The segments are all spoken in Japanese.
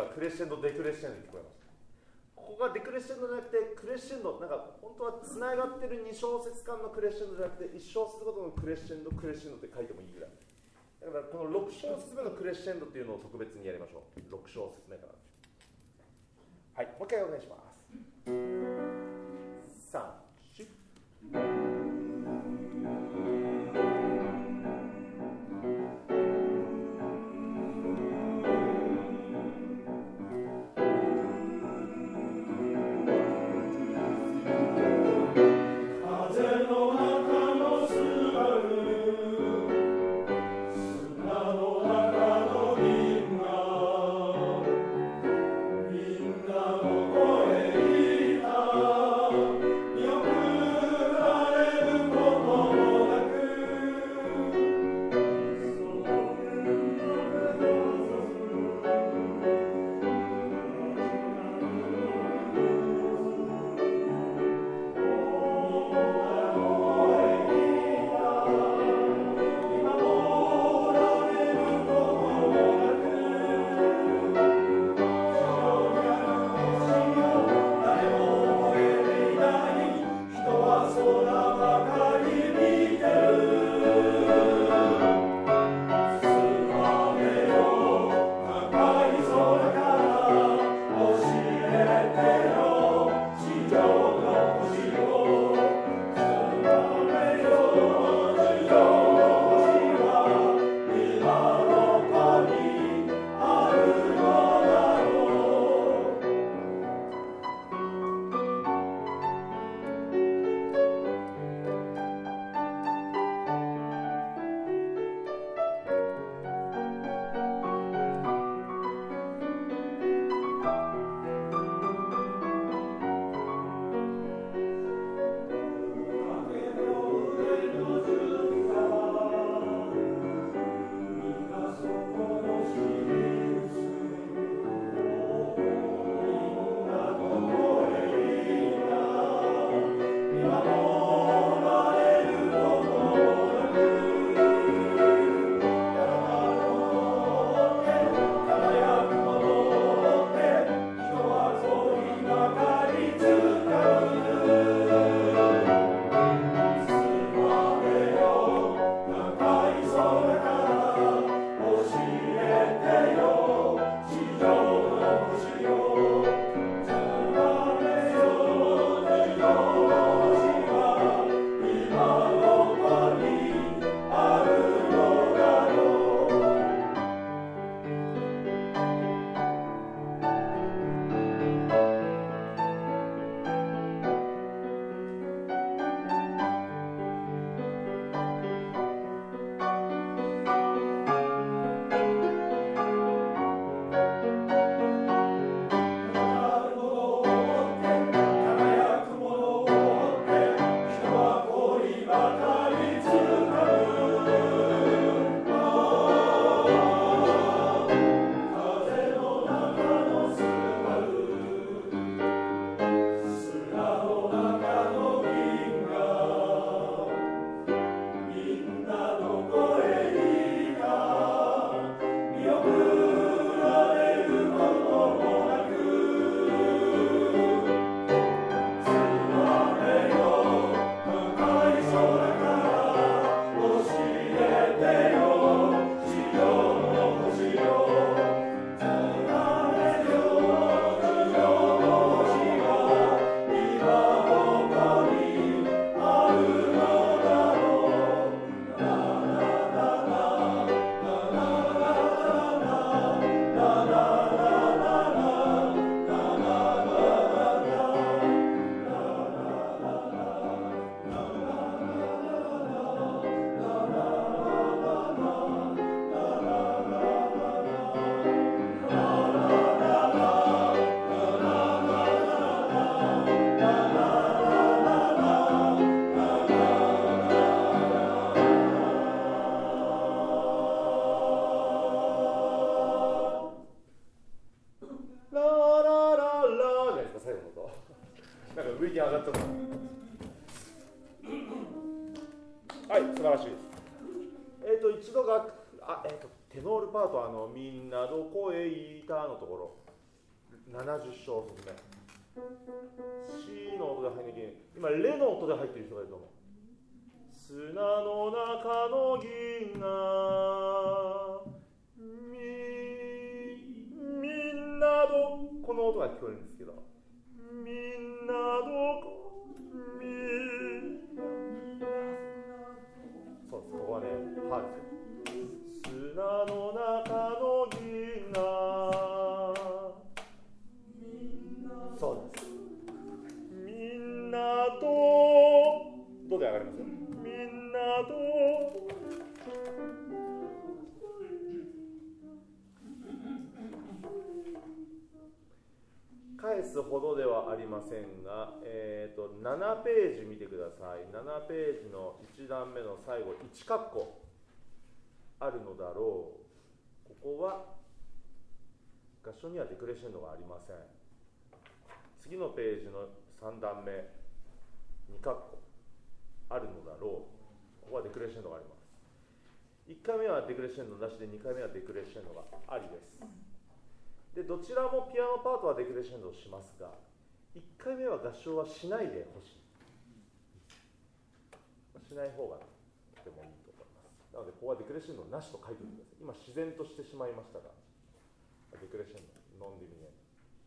クレッシェンドデクレッシェンドに聞こえます。ここがデクレッシェンドじゃなくてクレッシェンド、なんか本当はつながってる2小節間のクレッシェンドじゃなくて1小節ごとのクレッシェンドクレッシェンドって書いてもいいぐらいだから、この6小節目のクレッシェンドっていうのを特別にやりましょう。6小節目から。はい、もう一回お願いします。3、4。テノールパートはみんなどこへ行ったのところ 70小節目 C の音で入んなきゃいけない。今レの音で入ってる人がいると思う。砂の中の銀河みんなどこの音が聞こえるんですけど、みんなどこそうです、ここはね、ハーですよ。砂の中の銀河そうです。みんなとどうで上がりますよ。みんなと返すほどではありませんが、7ページ見てください。7ページの1段目の最後、1カッコあるのだろう。ここは合唱にはデクレッシェンドがありません。次のページの3段目、2カッコあるのだろう。ここはデクレッシェンドがあります。1回目はデクレッシェンドなしで、2回目はデクレッシェンドがありです。でどちらもピアノパートはデクレッシェンドをしますが、1回目は合唱はしないでほしい。しない方がとてもいいと思います。なのでここはデクレッシェンドなしと書いておいてください。今自然としてしまいましたが、デクレッシェンドノンディミネ。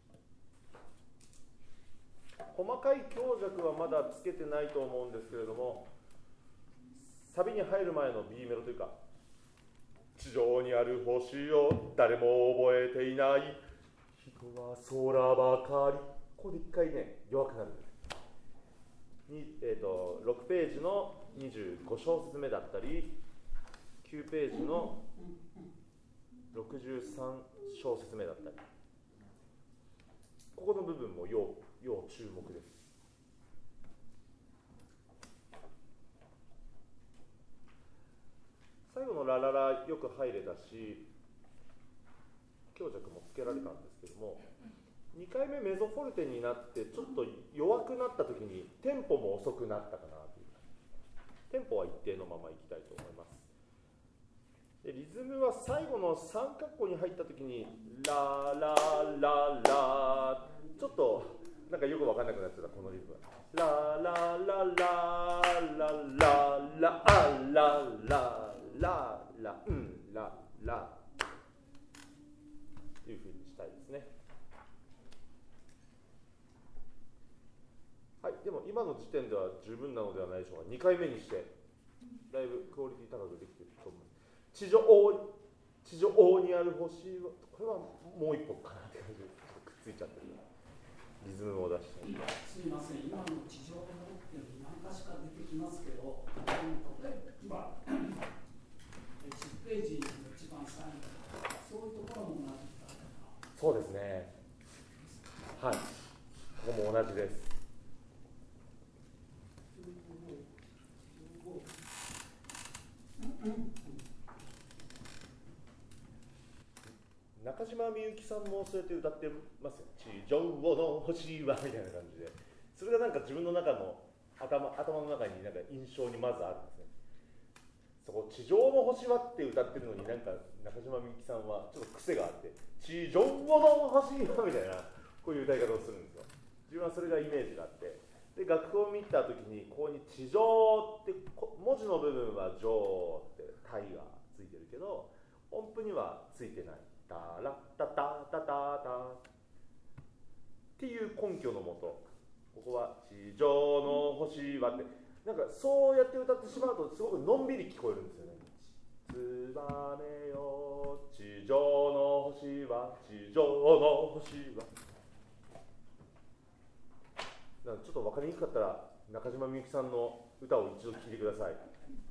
細かい強弱はまだつけてないと思うんですけれども、サビに入る前の B メロというか、地上にある星を誰も覚えていない人は空ばかり、ここで一回ね弱くなるんです。6ページの25小節目だったり、9ページの63小節目だったり、ここの部分も要注目です。最後のラララよく入れたし、強弱もつけられたんですけども、2回目メゾフォルテになってちょっと弱くなった時にテンポも遅くなったかなという。テンポは一定のままいきたいと思います。でリズムは最後の3カッコに入った時にララララ、ちょっとなんかよく分かんなくなってたこのリズム。ラララララララララララララというふうにしたいですね。はい、でも今の時点では十分なのではないでしょうか。2回目にしてだいぶクオリティ高くできていると思います。地上にある星は、これはもう一本かなって感じでくっついちゃってる。リズムを出して。 すみません、今の地上のって何かしか出てきますけど、例えば10ページの一番最後、そういうところも同じだったかな。 そうですね。はい。ここも同じです。中島みゆきさんもそうやって歌ってますよ。地上の星はみたいな感じで、それがなんか自分の中の頭の中になんか印象にまずあるんですね。そこ地上の星はって歌ってるのに、なんか中島みゆきさんはちょっと癖があって、地上の星はみたいなこういう歌い方をするんですよ。自分はそれがイメージがあって、で楽譜を見た時にここに地上って文字の部分は上ってタイがついてるけど、音符にはついてない。タラッタタタタタっていう根拠のもと、ここは地上の星はって、なんかそうやって歌ってしまうとすごくのんびり聞こえるんですよね。ツバメよ地上の星は、地上の星は。ちょっと分かりにくかったら中島みゆきさんの歌を一度聴いてください。